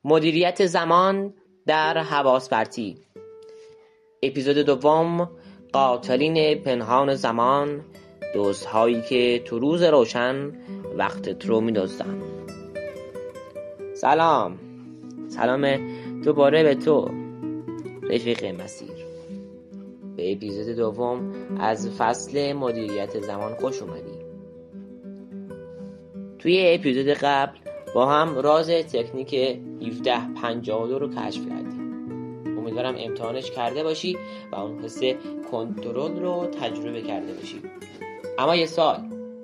مدیریت زمان در حواس پرتی. اپیزود دوم، قاتلین پنهان زمان، دزدهایی که تو روز روشن وقتت رو می‌دزدن. سلام دوباره به تو رفیق مسیر. به اپیزود دوم از فصل مدیریت زمان خوش اومدی. توی اپیزود قبل با هم راز تکنیک 1752 رو کشف کردیم. امیدوارم امتحانش کرده باشی و اون حس کنترل رو تجربه کرده باشی. اما یه سوال،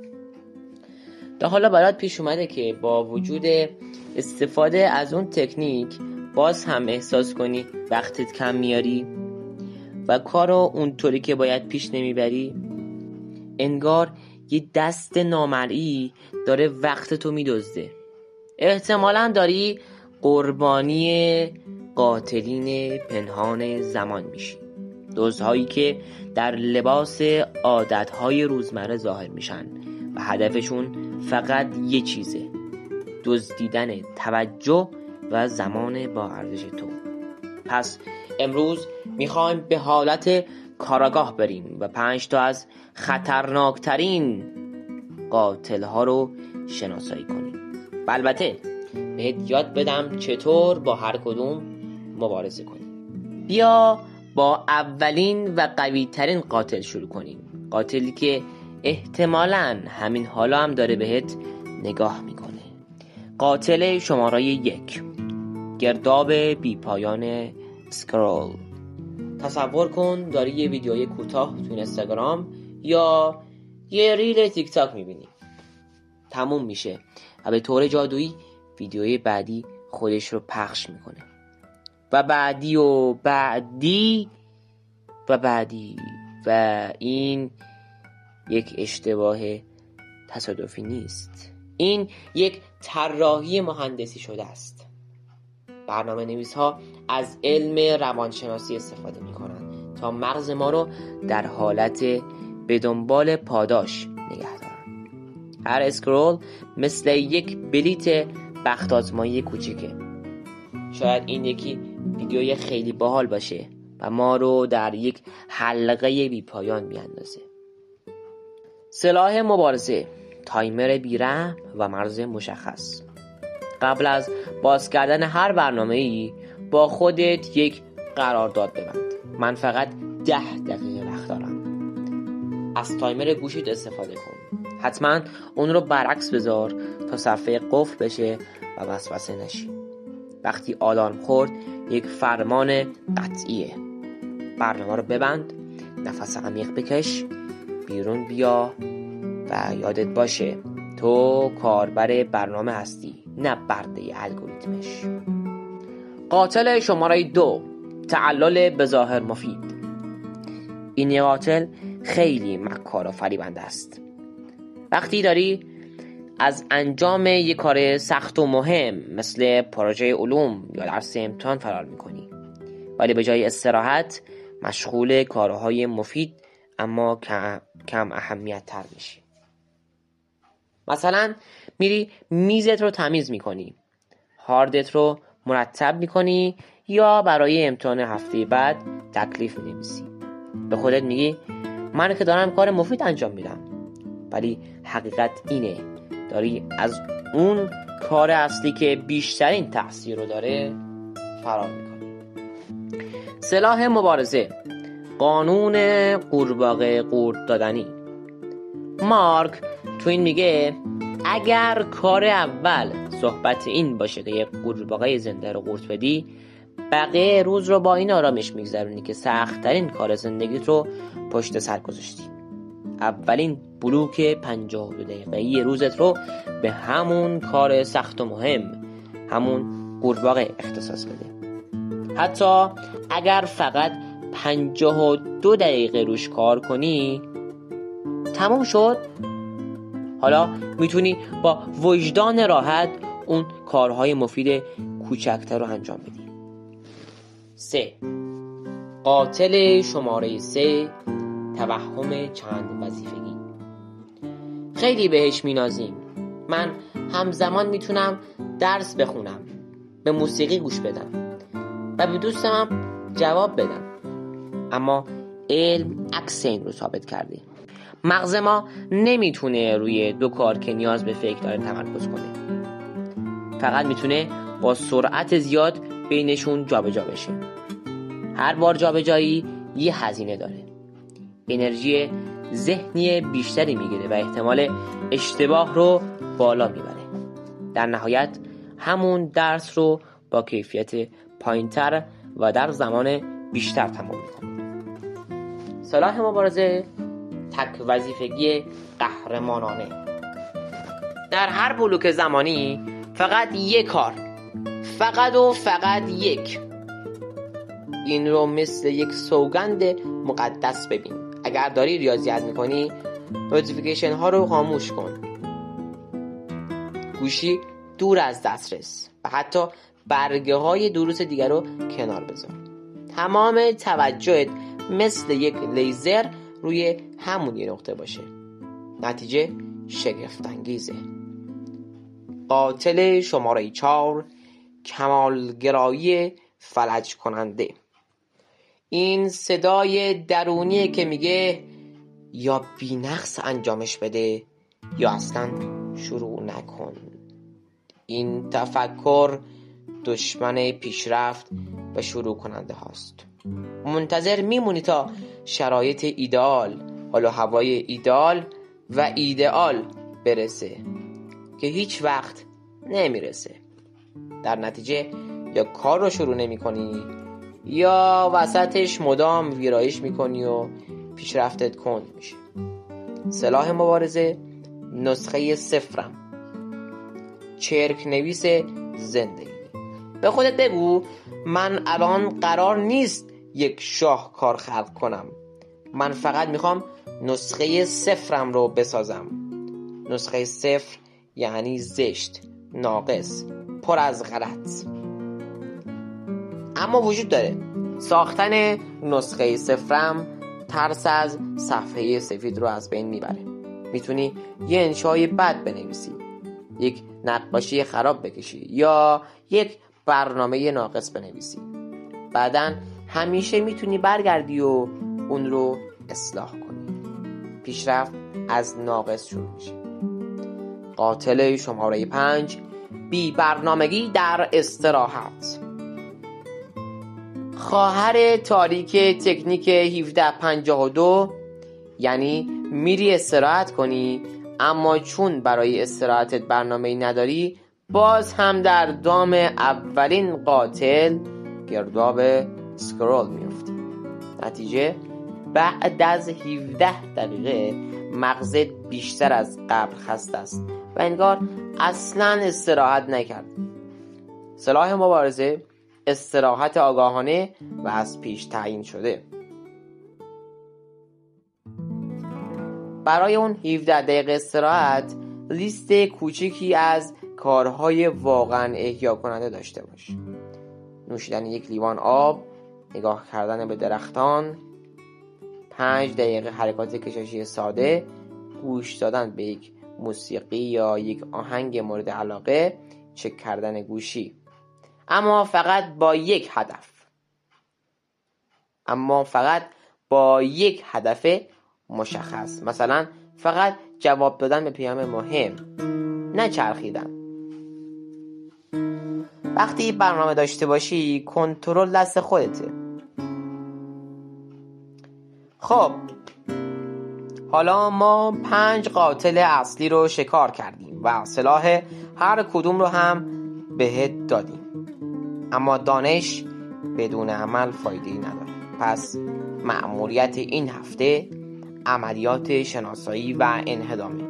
تا حالا برات پیش اومده که با وجود استفاده از اون تکنیک باز هم احساس کنی وقتت کم میاری و کارو اونطوری که باید پیش نمیبری؟ انگار یه دست نامرئی داره وقتتو میدزده. احتمالاً داری قربانی قاتلین پنهان زمان میشی، دزدهایی که در لباس عادتهای روزمره ظاهر میشن و هدفشون فقط یه چیزه: دزدیدن توجه و زمان با ارزش تو. پس امروز میخوایم به حالت کاراگاه بریم و 5 تا از خطرناکترین قاتل‌ها رو شناسایی کنیم. البته بهت یاد بدم چطور با هر کدوم مبارزه کنیم. بیا با اولین و قوی ترین قاتل شروع کنیم. قاتلی که احتمالاً همین حالا هم داره بهت نگاه میکنه. قاتل شماره 1، گرداب بی پایان اسکرول. تصور کن داری یه ویدیوی کوتاه تو اینستاگرام یا یه ریل تیک تاک میبینی. تموم میشه و به طور جادویی ویدیوی بعدی خودش رو پخش میکنه و بعدی و بعدی و بعدی و این یک اشتباه تصادفی نیست. این یک طراحی مهندسی شده است. برنامه نویس ها از علم روانشناسی استفاده میکنن تا مغز ما رو در حالت به دنبال پاداش نگه دارن. هر اسکرول مثل یک بلیت بخت آزمایی کوچیکه. شاید این یکی ویدیوی خیلی باحال باشه و ما رو در یک حلقه بی پایان بیاندازه. سلاح مبارزه: تایمر بی‌رحم و مرز مشخص. قبل از باز کردن هر برنامه‌ای با خودت یک قرارداد ببند. من فقط 10 دقیقه وقت دارم. از تایمر گوشیت استفاده کن. حتما اون رو برعکس بذار تا صفحه قفل بشه و وسوسه نشی. وقتی آلارم خورد یک فرمان قطعیه: برنامه رو ببند، نفس عمیق بکش، بیرون بیا و یادت باشه تو کاربر برنامه هستی، نه برده الگوریتمش. قاتل شماره 2، تعلل بظاهر مفید. این قاتل خیلی مکار و فریبنده است. وقتی داری از انجام یک کار سخت و مهم مثل پروژه علوم یا درس امتحان فرار میکنی، ولی به جای استراحت مشغول کارهای مفید اما کم اهمیت تر میشی. مثلا میری میزت رو تمیز میکنی، هاردت رو مرتب میکنی یا برای امتحان هفته بعد تکلیف مینویسی. به خودت میگی من که دارم کار مفید انجام میدم، ولی حقیقت اینه داری از اون کار اصلی که بیشترین تأثیر رو داره فرار میکنی. سلاح مبارزه: قانون قورباغه قورت دادنی. مارک توین میگه اگر کار اول صحبت این باشه که یک قورباغه زنده رو قورت بدی، بقیه روز رو با این آرامش میگذرونی که سخت‌ترین کار زندگیت رو پشت سر گذاشتی. اولین بلوک 52 دقیقه‌ای روزت رو به همون کار سخت و مهم، همون قورباغه اختصاص بده. حتی اگر فقط 52 دقیقه روش کار کنی، تموم شد. حالا میتونی با وجدان راحت اون کارهای مفید کوچکتر رو انجام بدی. 3. قاتل شماره 3، توهم چند وظیفگی. خیلی بهش مینازیم. من همزمان میتونم درس بخونم، به موسیقی گوش بدم و به دوستم هم جواب بدم. اما علم عکس این رو ثابت کرده. مغز ما نمیتونه روی دو کار که نیاز به فکر داره تمرکز کنه. فقط میتونه با سرعت زیاد بینشون جابجا بشه. هر بار جابجایی یه هزینه داره. انرژی ذهنی بیشتری میگیره و احتمال اشتباه رو بالا میبره. در نهایت همون درس رو با کیفیت پایینتر و در زمان بیشتر تمام میکنه. سلاح مبارزه تک وظیفگی قهرمانانه. در هر بلوک زمانی فقط یک کار، فقط یک. این رو مثل یک سوگند مقدس ببین. اگر داری ریاضیات میکنی نوتیفیکیشن ها رو خاموش کن، گوشی دور از دسترس و حتی برگه های دروس دیگر رو کنار بذار. تمام توجهت مثل یک لیزر روی همون یه نقطه باشه. نتیجه شگفت انگیزه. قاتل شماره 4، کمالگرایی فلج کننده. این صدای درونیه که میگه یا بی‌نقص انجامش بده یا اصلا شروع نکن. این تفکر دشمن پیشرفت و شروع کننده هاست. منتظر میمونی تا شرایط ایدئال، حال و هوای ایدئال و ایدئال برسه که هیچ وقت نمیرسه. در نتیجه یا کار رو شروع نمی کنی یا وسطش مدام ویرایش میکنی و پیشرفتت کند میشه. سلاح مبارزه نسخه 0، چرک نویس زندگی. به خودت بگو من الان قرار نیست یک شاهکار خلق کنم. من فقط میخوام نسخه 0 رو بسازم. نسخه 0 یعنی زشت، ناقص، پر از غلط. اما وجود داره. ساختن نسخه 0 ترس از صفحه سفید رو از بین میبره. میتونی یه انشای بد بنویسی، یک نقاشی خراب بکشی یا یک برنامه ناقص بنویسی. بعدن همیشه میتونی برگردی و اون رو اصلاح کنی. پیشرفت از ناقص شروع میشه. قاتل شماره 5، بی برنامگی در استراحت. خواهر تاریک تکنیک 1752 یعنی میری استراحت کنی اما چون برای استراحتت برنامه‌ای نداری باز هم در دام اولین قاتل گرداب اسکرول میفتی. نتیجه بعد از 17 دقیقه مغزت بیشتر از قبل خسته است و انگار اصلا استراحت نکرد. سلاح مبارزه استراحت آگاهانه و از پیش تعیین شده. برای اون 17 دقیقه استراحت لیست کوچیکی از کارهای واقعا احیا کننده داشته باش. نوشیدن یک لیوان آب، نگاه کردن به درختان، 5 دقیقه حرکات کششی ساده، گوش دادن به یک موسیقی یا یک آهنگ مورد علاقه، چک کردن گوشی. اما فقط با یک هدف مشخص. مثلا فقط جواب دادن به پیام مهم، نه چرخیدن. وقتی برنامه داشته باشی کنترل دست خودته. خب حالا ما 5 قاتل اصلی رو شکار کردیم و سلاح هر کدوم رو هم بهت دادیم. اما دانش بدون عمل فایده‌ای نداره. پس مأموریت این هفته عملیات شناسایی و انهدامه.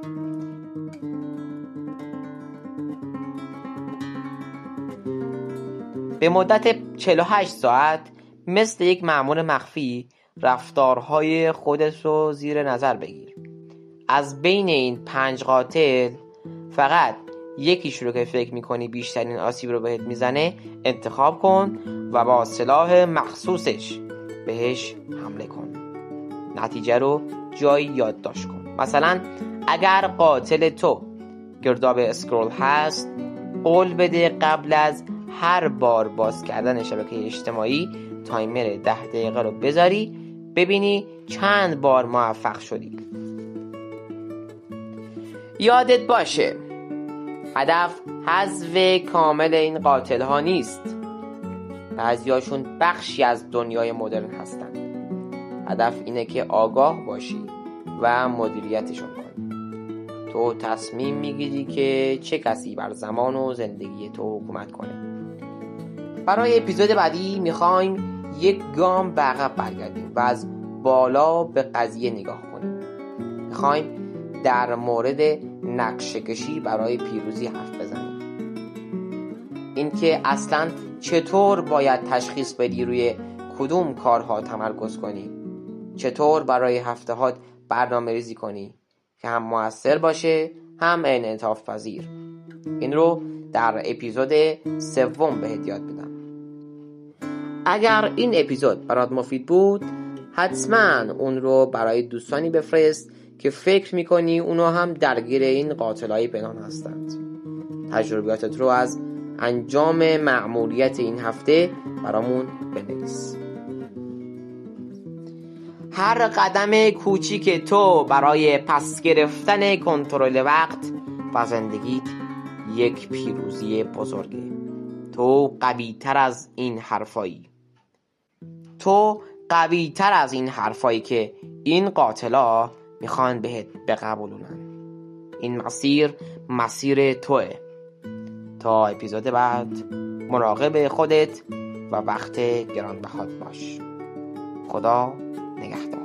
به مدت 48 ساعت مثل یک مأمور مخفی رفتارهای خودت رو زیر نظر بگیر. از بین این 5 قاتل فقط یکیش رو که فکر میکنی بیشترین آسیب رو بهت میزنه انتخاب کن و با سلاح مخصوصش بهش حمله کن. نتیجه رو جایی یادداشت کن. مثلا اگر قاتل تو گرداب اسکرول هست، قول بده قبل از هر بار باز کردن شبکه اجتماعی تایمر 10 دقیقه رو بذاری، ببینی چند بار موفق شدی. یادت باشه هدف حذف کامل این قاتل ها نیست. بعضیاشون بخشی از دنیای مدرن هستن. هدف اینه که آگاه باشی و مدیریتشون کنی. تو تصمیم میگیری که چه کسی بر زمان و زندگی تو حکومت کنه. برای اپیزود بعدی میخوایم یک گام به عقب برگردیم و از بالا به قضیه نگاه کنیم. میخوایم در مورد نقشه کشی برای پیروزی حرف بزنیم. اینکه اصلاً چطور باید تشخیص بدی روی کدوم کارها تمرکز کنی، چطور برای هفته‌هات برنامه ریزی کنی که هم مؤثر باشه هم انعطاف پذیر. این رو در اپیزود 3 بهت یاد بدم. اگر این اپیزود برات مفید بود حتما اون رو برای دوستانی بفرست که فکر میکنی اونا هم درگیر این قاتلای پنهان هستند. تجربیاتت رو از انجام مأموریت این هفته برامون بنویس. هر قدم کوچیک تو برای پس گرفتن کنترل وقت و زندگیت یک پیروزی بزرگه. تو قوی تر از این حرفایی. تو قوی تر از این حرفایی که این قاتلا میخوان بهت بقبولونن. این مسیر توه. تا اپیزود بعد مراقب خودت و وقت گرانبهات باش. خدا نگهدار.